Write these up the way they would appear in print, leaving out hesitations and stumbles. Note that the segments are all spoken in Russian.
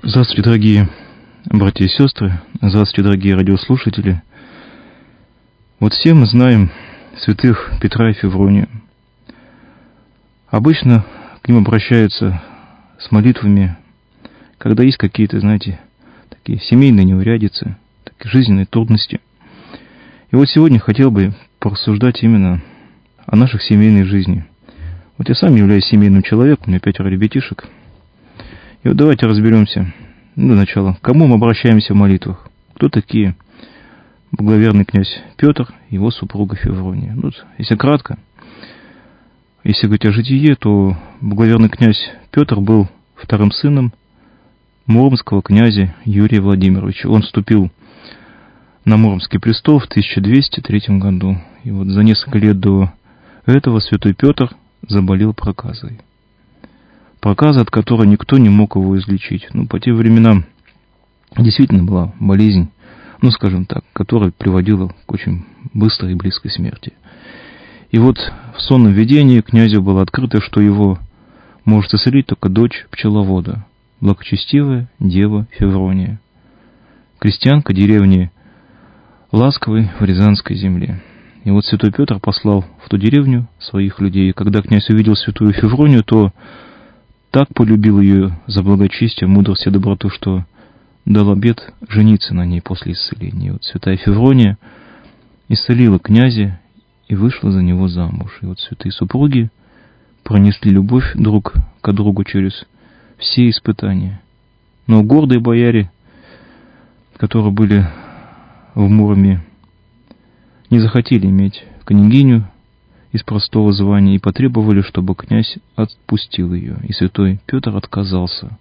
Здравствуйте, дорогие братья и сестры, здравствуйте, дорогие радиослушатели. Вот все мы знаем святых Петра и Февронию. Обычно к ним обращаются с молитвами, когда есть какие-то, знаете, такие семейные неурядицы, такие жизненные трудности. И вот сегодня хотел бы порассуждать именно о наших семейной жизни. Вот я сам являюсь семейным человеком, у меня 5 ребятишек. И вот давайте разберемся, для начала, к кому мы обращаемся в молитвах. Кто такие благоверный князь Петр и его супруга Феврония. Если кратко, если говорить о житие, то благоверный князь Петр был вторым сыном муромского князя Юрия Владимировича. Он вступил на Муромский престол в 1203 году. И вот за несколько лет до этого святой Петр заболел проказой. Проказа, от которой никто не мог его излечить. По тем временам действительно была болезнь, скажем так, которая приводила к очень быстрой и близкой смерти. И вот в сонном видении князю было открыто, что его может исцелить только дочь пчеловода, благочестивая дева Феврония, крестьянка деревни Ласковой в Рязанской земле. И вот святой Петр послал в ту деревню своих людей. И когда князь увидел святую Февронию, то так полюбил ее за благочестие, мудрость и доброту, что дал обет жениться на ней после исцеления. И вот святая Феврония исцелила князя и вышла за него замуж. И вот святые супруги пронесли любовь друг к другу через все испытания. Но гордые бояре, которые были в Муроме, не захотели иметь княгиню из простого звания и потребовали, чтобы князь отпустил ее. И святой Петр отказался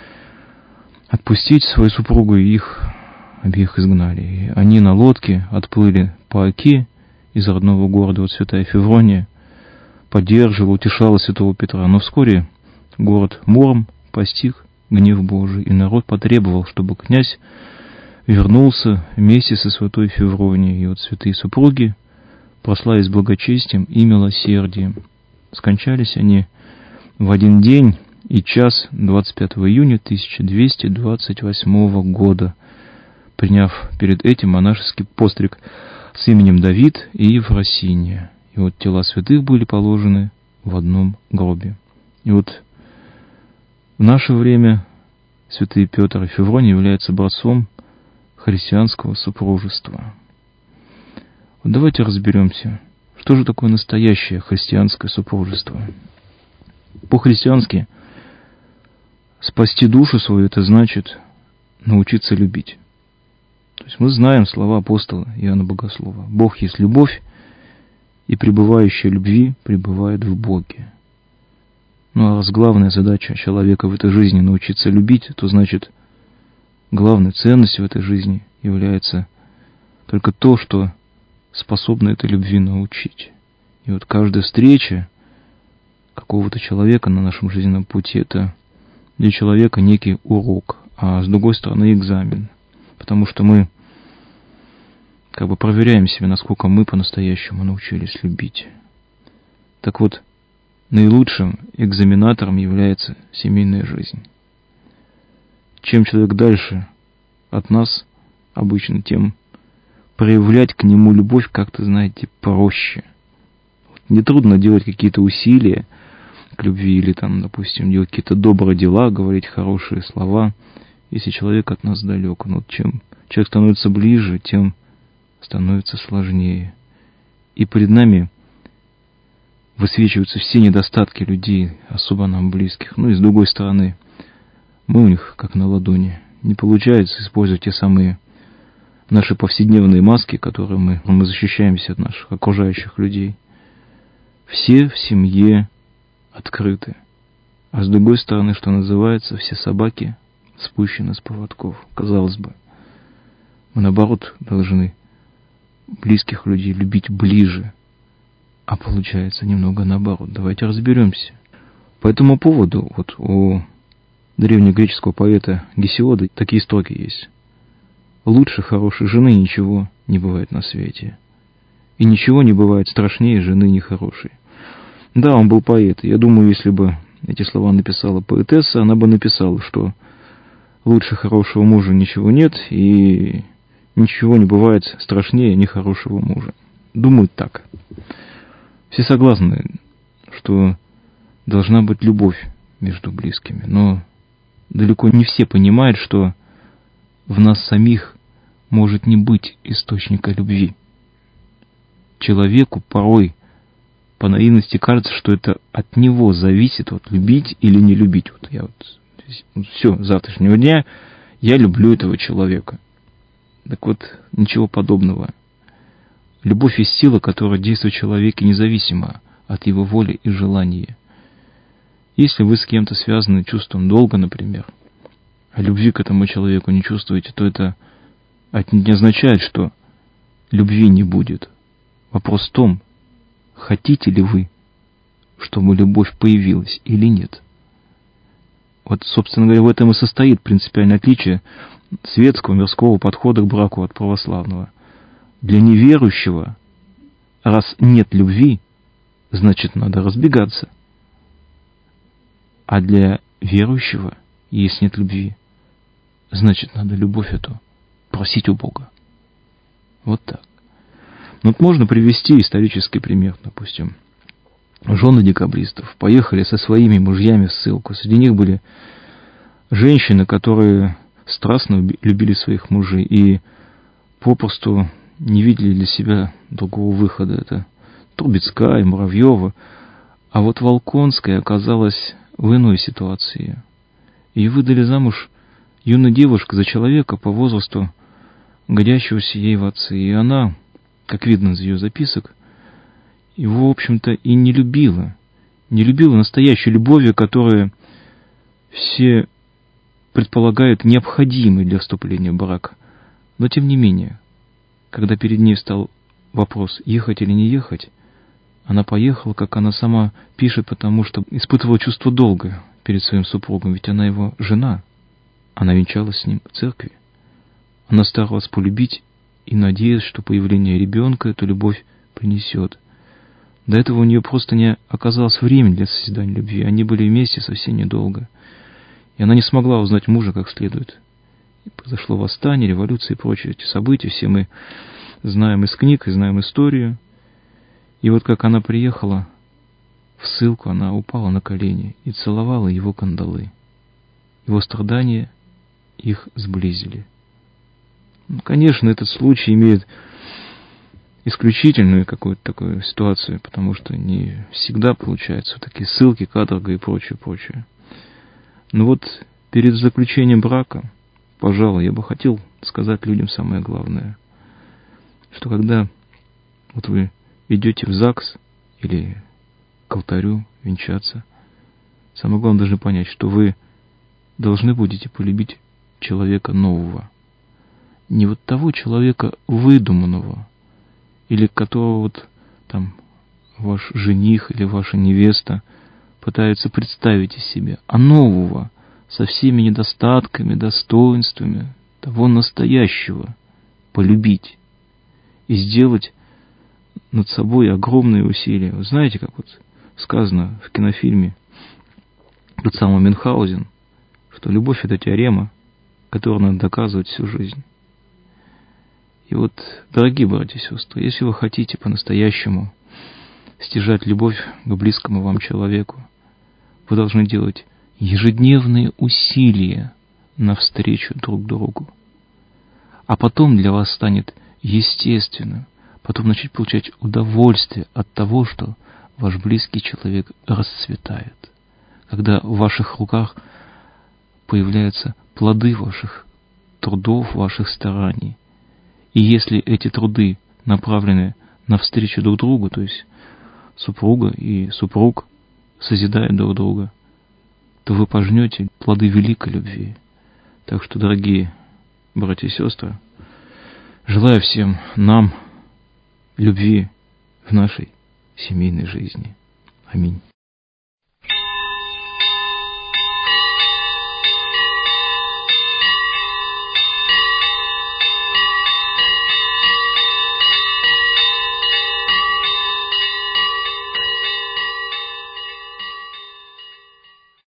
отпустить свою супругу, и их обеих изгнали. И они на лодке отплыли по Оке из родного города. Вот святая Феврония поддерживала, утешала святого Петра. Но вскоре город Муром постиг гнев Божий, и народ потребовал, чтобы князь вернулся вместе со святой Февронией. И вот святые супруги прославились благочестием и милосердием. Скончались они в один день и час 25 июня 1228 года, приняв перед этим монашеский постриг с именем Давид и Ефросинья. И вот тела святых были положены в одном гробе. И вот в наше время святые Петр и Феврония являются образцом христианского супружества. Вот давайте разберемся, что же такое настоящее христианское супружество. По-христиански спасти душу свою — это значит научиться любить. То есть мы знаем слова апостола Иоанна Богослова: «Бог есть любовь, и пребывающий в любви пребывает в Боге». А раз главная задача человека в этой жизни научиться любить, то значит главной ценностью в этой жизни является только то, что способно этой любви научить. И вот каждая встреча какого-то человека на нашем жизненном пути — это для человека некий урок, а с другой стороны экзамен. Потому что мы проверяем себя, насколько мы по-настоящему научились любить. Так вот, наилучшим экзаменатором является семейная жизнь. Чем человек дальше от нас обычно, тем проявлять к нему любовь как-то, проще. Нетрудно делать какие-то усилия к любви или, допустим, делать какие-то добрые дела, говорить хорошие слова, если человек от нас далек. Но чем человек становится ближе, тем становится сложнее. И перед нами высвечиваются все недостатки людей, особо нам близких. И с другой стороны, мы у них как на ладони. Не получается использовать те самые наши повседневные маски, которыми мы защищаемся от наших окружающих людей. Все в семье открыты. А с другой стороны, что называется, все собаки спущены с поводков. Казалось бы, мы наоборот должны близких людей любить ближе. А получается немного наоборот. Давайте разберемся. По этому поводу у древнегреческого поэта Гесиода такие строки есть: «Лучше хорошей жены ничего не бывает на свете, и ничего не бывает страшнее жены нехорошей». Да, он был поэт. Я думаю, если бы эти слова написала поэтесса, она бы написала, что лучше хорошего мужа ничего нет, и ничего не бывает страшнее нехорошего мужа. Думают так. Все согласны, что должна быть любовь между близкими, но далеко не все понимают, что в нас самих может не быть источника любви. Человеку порой по наивности кажется, что это от него зависит, вот, любить или не любить. Вот я все, с завтрашнего дня я люблю этого человека. Так вот, ничего подобного. Любовь есть сила, которая действует в человеке независимо от его воли и желания. Если вы с кем-то связаны чувством долга, например, а любви к этому человеку не чувствуете, то это не означает, что любви не будет. Вопрос в том, хотите ли вы, чтобы любовь появилась или нет. Вот, собственно говоря, в этом и состоит принципиальное отличие светского мирского подхода к браку от православного. Для неверующего, раз нет любви, значит, надо разбегаться. А для верующего, если нет любви, значит, надо любовь эту просить у Бога. Вот так. Вот можно привести исторический пример, допустим. Жены декабристов поехали со своими мужьями в ссылку. Среди них были женщины, которые страстно любили своих мужей и попросту не видели для себя другого выхода. Это Трубецкая, Муравьева. А вот Волконская оказалась в иной ситуации. Ее выдали замуж юной девушкой за человека по возрасту, годящегося ей в отцы. И она, как видно из ее записок, его, в общем-то, и не любила. Не любила настоящей любовью, которая все предполагают необходимой для вступления в брак. Но, тем не менее, когда перед ней встал вопрос, ехать или не ехать, она поехала, как она сама пишет, потому что испытывала чувство долга перед своим супругом, ведь она его жена. Она венчалась с ним в церкви. Она старалась полюбить и надеялась, что появление ребенка эту любовь принесет. До этого у нее просто не оказалось времени для созидания любви. Они были вместе совсем недолго. И она не смогла узнать мужа как следует. И произошло восстание, революция и прочие эти события. Все мы знаем из книг и знаем историю. И вот как она приехала в ссылку, она упала на колени и целовала его кандалы. Его страдания их сблизили. Ну, конечно, этот случай имеет исключительную какую-то такую ситуацию, потому что не всегда получаются такие ссылки, каторга и прочее. Но вот перед заключением брака, пожалуй, я бы хотел сказать людям самое главное, что когда вот вы идете в ЗАГС или к алтарю венчаться, самое главное должны понять, что вы должны будете полюбить человека нового. Не вот того человека выдуманного, или которого вот там ваш жених или ваша невеста пытаются представить из себя, а нового, со всеми недостатками, достоинствами, того настоящего, полюбить и сделать над собой огромные усилия. Вы знаете, как вот сказано в кинофильме тот самый Мюнхгаузен, что любовь — это теорема, которую надо доказывать всю жизнь. И вот, дорогие братья и сестры, если вы хотите по-настоящему стяжать любовь к близкому вам человеку, вы должны делать ежедневные усилия навстречу друг другу. А потом для вас станет естественным, потом начать получать удовольствие от того, что ваш близкий человек расцветает. Когда в ваших руках появляются плоды ваших трудов, ваших стараний. И если эти труды направлены навстречу друг другу, то есть супруга и супруг созидают друг друга, то вы пожнете плоды великой любви. Так что, дорогие братья и сестры, желаю всем нам любви в нашей семейной жизни. Аминь.